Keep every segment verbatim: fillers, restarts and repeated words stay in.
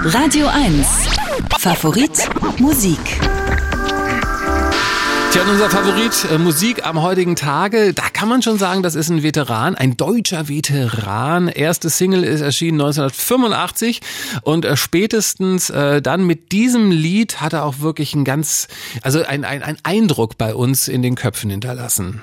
Radio eins. Favorit Musik. Tja, und unser Favorit äh, Musik am heutigen Tage, da kann man schon sagen, das ist ein Veteran, ein deutscher Veteran. Erste Single ist erschienen neunzehnhundertfünfundachtzig und äh, spätestens äh, dann mit diesem Lied hat er auch wirklich einen ganz, also ein, ein, ein Eindruck bei uns in den Köpfen hinterlassen.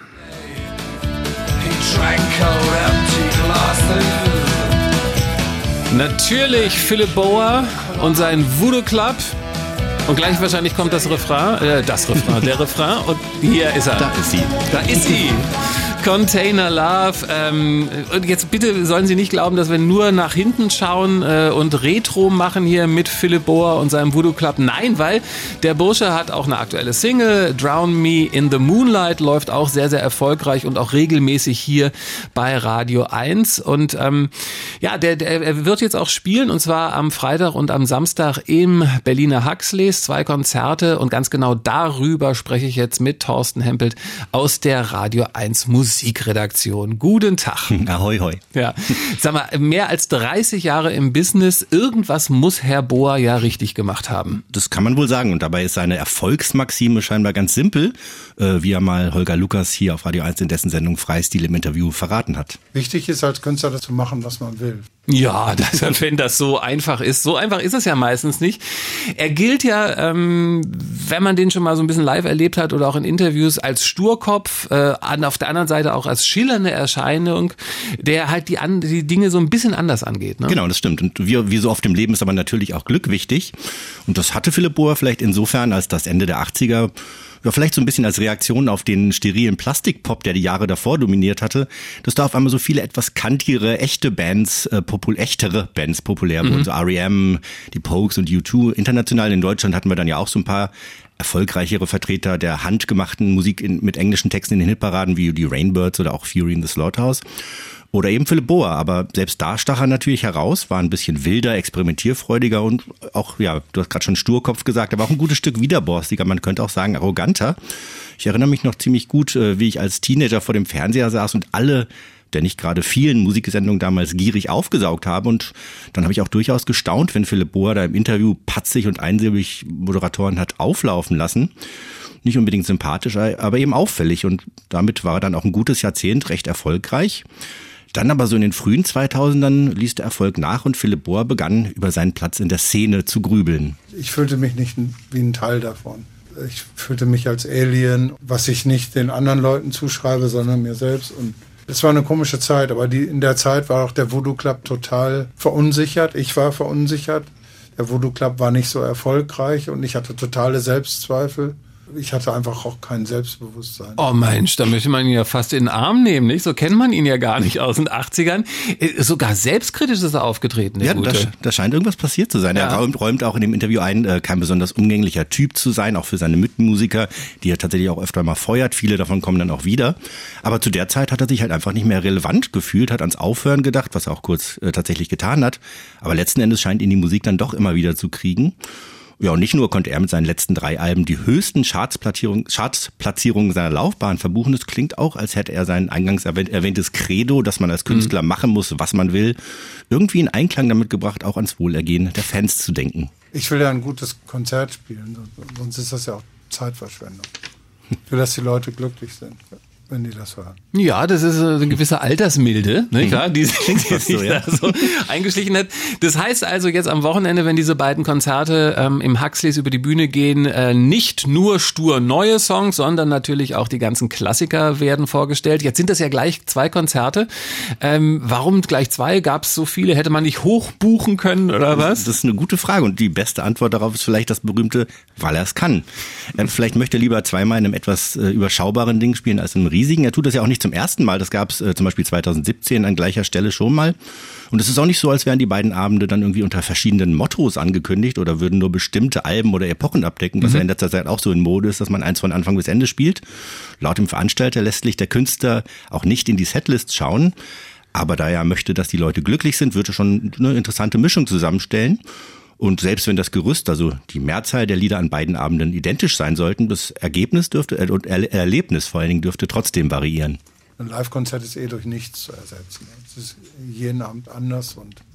Natürlich Philip Boa und sein Voodoo Club. Und gleich wahrscheinlich kommt das Refrain, äh, das Refrain, der Refrain und hier ist er. Da ist sie. Da ist sie. Container Love. Ähm, und jetzt bitte sollen Sie nicht glauben, dass wir nur nach hinten schauen äh, und Retro machen hier mit Philip Boa und seinem Voodoo Club. Nein, weil der Bursche hat auch eine aktuelle Single. Drown Me in the Moonlight läuft auch sehr, sehr erfolgreich und auch regelmäßig hier bei Radio eins. Und ähm, ja, der, der er wird jetzt auch spielen und zwar am Freitag und am Samstag im Berliner Huxleys. Zwei Konzerte und ganz genau darüber spreche ich jetzt mit Thorsten Hempelt aus der Radio eins Musik. Musikredaktion. Guten Tag. Ahoi, hoi. Ja. Sag mal, mehr als dreißig Jahre im Business. Irgendwas muss Herr Boa ja richtig gemacht haben. Das kann man wohl sagen. Und dabei ist seine Erfolgsmaxime scheinbar ganz simpel, äh, wie er mal Holger Lukas hier auf Radio eins in dessen Sendung Freistil im Interview verraten hat. Wichtig ist als Künstler, das zu machen, was man will. Ja, das, wenn das so einfach ist. So einfach ist es ja meistens nicht. Er gilt ja, ähm, wenn man den schon mal so ein bisschen live erlebt hat oder auch in Interviews, als Sturkopf, äh, auf der anderen Seite auch als schillernde Erscheinung, der halt die, an, die Dinge so ein bisschen anders angeht. Ne? Genau, das stimmt. Und wie, wie so oft im Leben ist aber natürlich auch Glück wichtig. Und das hatte Philip Boa vielleicht insofern, als das Ende der achtziger ja, vielleicht so ein bisschen als Reaktion auf den sterilen Plastikpop, der die Jahre davor dominiert hatte, dass da auf einmal so viele etwas kantigere, echte Bands, äh, popul- echtere Bands populär wurden. Mhm. So R E M, die Pogues und U zwei. International in Deutschland hatten wir dann ja auch so ein paar erfolgreichere Vertreter der handgemachten Musik in, mit englischen Texten in den Hitparaden wie die Rainbirds oder auch Fury in the Slaughterhouse. Oder eben Philip Boa, aber selbst da stach er natürlich heraus, war ein bisschen wilder, experimentierfreudiger und auch, ja, du hast gerade schon Sturkopf gesagt, aber auch ein gutes Stück widerborstiger, man könnte auch sagen arroganter. Ich erinnere mich noch ziemlich gut, wie ich als Teenager vor dem Fernseher saß und alle der nicht gerade vielen Musiksendungen damals gierig aufgesaugt habe. Und dann habe ich auch durchaus gestaunt, wenn Philip Boa da im Interview patzig und einsilbig Moderatoren hat auflaufen lassen. Nicht unbedingt sympathisch, aber eben auffällig. Und damit war er dann auch ein gutes Jahrzehnt recht erfolgreich. Dann aber so in den frühen zweitausendern ließ der Erfolg nach und Philip Boa begann über seinen Platz in der Szene zu grübeln. Ich fühlte mich nicht wie ein Teil davon. Ich fühlte mich als Alien, was ich nicht den anderen Leuten zuschreibe, sondern mir selbst. Und es war eine komische Zeit, aber die, in der Zeit war auch der Voodoo Club total verunsichert. Ich war verunsichert. Der Voodoo Club war nicht so erfolgreich und ich hatte totale Selbstzweifel. Ich hatte einfach auch kein Selbstbewusstsein. Oh Mensch, da möchte man ihn ja fast in den Arm nehmen, nicht? So kennt man ihn ja gar nicht aus den achtzigern. Sogar selbstkritisch ist er aufgetreten, der Ja, Gute. da, da scheint irgendwas passiert zu sein. Ja. Er räumt, räumt auch in dem Interview ein, äh, kein besonders umgänglicher Typ zu sein, auch für seine Mitmusiker, die er tatsächlich auch öfter mal feuert. Viele davon kommen dann auch wieder. Aber zu der Zeit hat er sich halt einfach nicht mehr relevant gefühlt, hat ans Aufhören gedacht, was er auch kurz äh, tatsächlich getan hat. Aber letzten Endes scheint ihn die Musik dann doch immer wieder zu kriegen. Ja, und nicht nur konnte er mit seinen letzten drei Alben die höchsten Chartsplatzierungen Chartsplatzierungen seiner Laufbahn verbuchen. Es klingt auch, als hätte er sein eingangs erwähntes Credo, dass man als Künstler mhm. machen muss, was man will, irgendwie in Einklang damit gebracht, auch ans Wohlergehen der Fans zu denken. Ich will ja ein gutes Konzert spielen, sonst ist das ja auch Zeitverschwendung. Ich will, dass die Leute glücklich sind, wenn die das hören. Ja, das ist eine gewisse Altersmilde, ne, klar, die, die, die sich so, ja. da so eingeschlichen hat. Das heißt also jetzt am Wochenende, wenn diese beiden Konzerte ähm, im Huxleys über die Bühne gehen, äh, nicht nur stur neue Songs, sondern natürlich auch die ganzen Klassiker werden vorgestellt. Jetzt sind das ja gleich zwei Konzerte. Ähm, warum gleich zwei? Gab es so viele? Hätte man nicht hochbuchen können oder was? Das ist eine gute Frage und die beste Antwort darauf ist vielleicht das berühmte, weil er es kann. Äh, vielleicht möchte er lieber zweimal in einem etwas äh, überschaubaren Ding spielen als in einem riesigen. Er tut das ja auch nicht zum ersten Mal. Das gab es äh, zum Beispiel zweitausendsiebzehn an gleicher Stelle schon mal. Und es ist auch nicht so, als wären die beiden Abende dann irgendwie unter verschiedenen Mottos angekündigt oder würden nur bestimmte Alben oder Epochen abdecken, was mhm. ja in letzter Zeit auch so in Mode ist, dass man eins von Anfang bis Ende spielt. Laut dem Veranstalter lässt sich der Künstler auch nicht in die Setlist schauen. Aber da er möchte, dass die Leute glücklich sind, wird er schon eine interessante Mischung zusammenstellen. Und selbst wenn das Gerüst, also die Mehrzahl der Lieder an beiden Abenden identisch sein sollten, das Ergebnis dürfte, äh, und er- Erlebnis vor allen Dingen dürfte trotzdem variieren. Ein Live-Konzert ist eh durch nichts zu ersetzen. Es ist jeden Abend anders und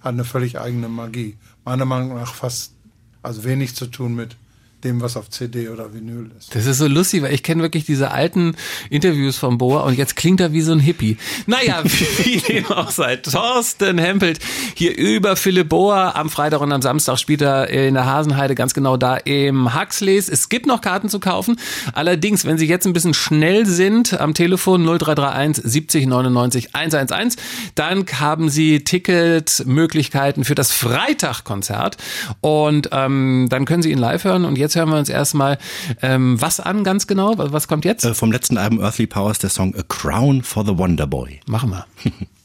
hat eine völlig eigene Magie. Meiner Meinung nach fast, also wenig zu tun mit dem, was auf C D oder Vinyl ist. Das ist so lustig, weil ich kenne wirklich diese alten Interviews von Boa und jetzt klingt er wie so ein Hippie. Naja, wie dem auch sei. Thorsten Hempelt hier über Philipp Boa. Am Freitag und am Samstag spielt er in der Hasenheide, ganz genau da im Huxleys. Es gibt noch Karten zu kaufen. Allerdings, wenn Sie jetzt ein bisschen schnell sind, am Telefon null drei drei eins siebzig neunundneunzig hunderteins, dann haben Sie Ticketmöglichkeiten für das Freitagkonzert und ähm, dann können Sie ihn live hören. Und jetzt hören wir uns erstmal ähm, was an, ganz genau? Was kommt jetzt? Äh, vom letzten Album Earthly Powers der Song A Crown for the Wonder Boy. Machen wir.